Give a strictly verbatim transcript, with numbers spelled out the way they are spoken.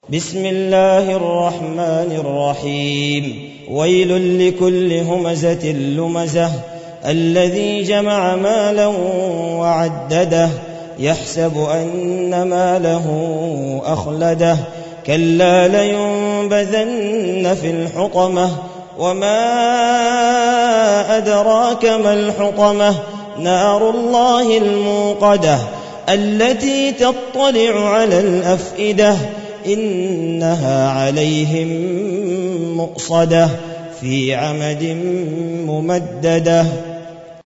بسم الله الرحمن الرحيم ويل لكل همزة لمزة الذي جمع مالا وعدده يحسب أن ماله أخلده كلا لينبذن في الحطمة وما أدراك ما الحطمة نار الله الموقدة التي تطلع على الأفئدة إنها عليهم مؤصدة في عمد ممددة.